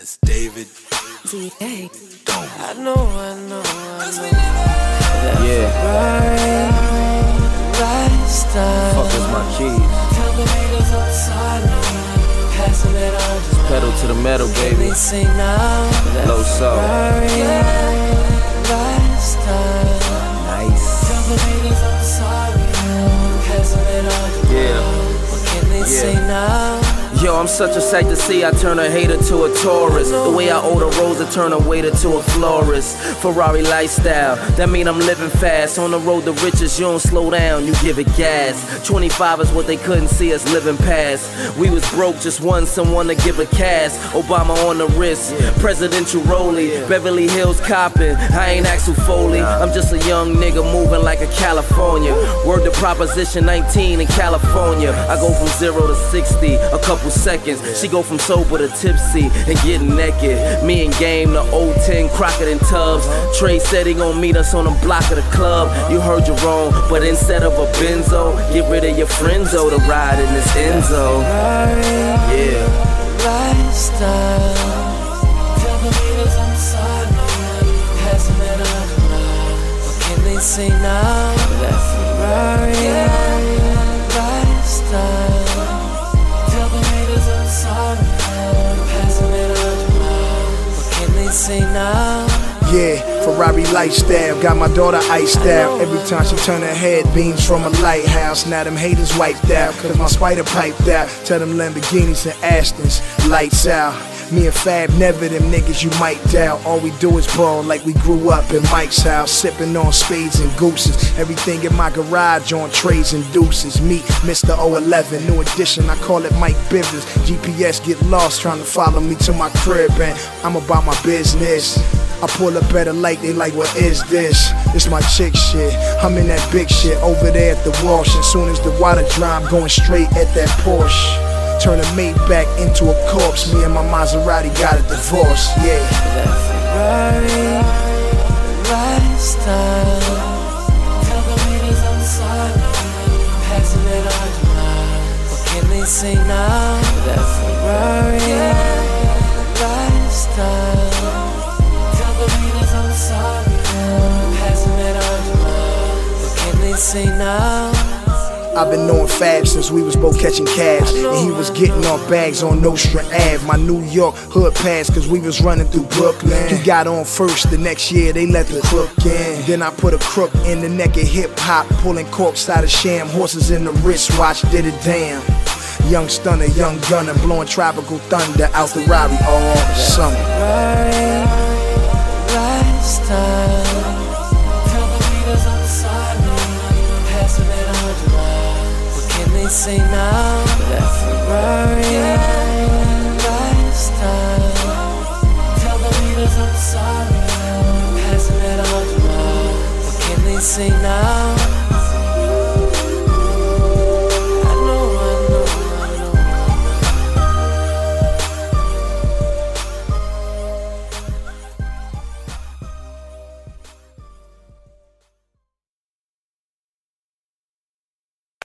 That's David. DA. I know. Yeah. Fuck is my keys? Pedal to the metal, baby. Low soul. Nice. Yeah. Yo, I'm such a sight to see. I turn a hater to a tourist. The way I order rose, I turn a waiter to a florist. Ferrari lifestyle, that mean I'm living fast. On the road to riches, you don't slow down, you give it gas. 25 is what they couldn't see us living past. We was broke, just want someone to give a cast. Obama on the wrist, presidential rollie. Beverly Hills copping, I ain't Axel Foley. I'm just a young nigga moving like a California. Word to Proposition 19 in California. I go from 0 to 60, a couple seconds. She go from sober to tipsy and getting naked. Me and Game, the 010 Crockett and Tubbs. Trey said he gon' meet us on the block of the club. You heard you wrong, but instead of a Benzo, get rid of your friendzo to ride in this Enzo. Yeah. Lifestyle. Tell the haters I'm sorry, passing it on. What can they say now? That Ferrari lifestyle. Tell the haters I'm sorry, passing it on. What can they say now? Yeah, Ferrari lifestyle, got my daughter iced out. Every time she turn her head, beams from a lighthouse. Now them haters wiped out, cause my spider piped out. Tell them Lamborghinis and Astons, lights out. Me and Fab never them niggas you might doubt. All we do is ball like we grew up in Mike's house, sipping on spades and gooses. Everything in my garage on trays and deuces. Meet Mr. 011, new edition, I call it Mike Bivens. GPS get lost trying to follow me to my crib, and I'm about my business. I pull up at a light, they like, what is this? It's my chick shit, I'm in that big shit over there at the wash. As soon as the water dry, I'm going straight at that Porsche. Turn a Maybach into a corpse. Me and my Maserati got a divorce, yeah. That Ferrari lifestyle. Tell the haters I'm sorry, passing it on. What can they say now? That Ferrari lifestyle. Tell the haters I'm sorry, passing it on. What can they say now? I've been knowing Fab since we was both catching cabs, and he was getting off bags on Nostrand Ave. My New York hood pass, cause we was running through Brooklyn. He got on first, the next year they let the crook in. Then I put a crook in the neck of hip hop, pulling corks out of sham, horses in the wristwatch, did it damn. Young stunner, young gunner, blowing tropical thunder out the Rari all summer. Lifestyle. Tell the haters I'm sorry, passing it on. What can they say now? That Ferrari lifestyle. Tell the haters I'm sorry, passing it on. What can they say now?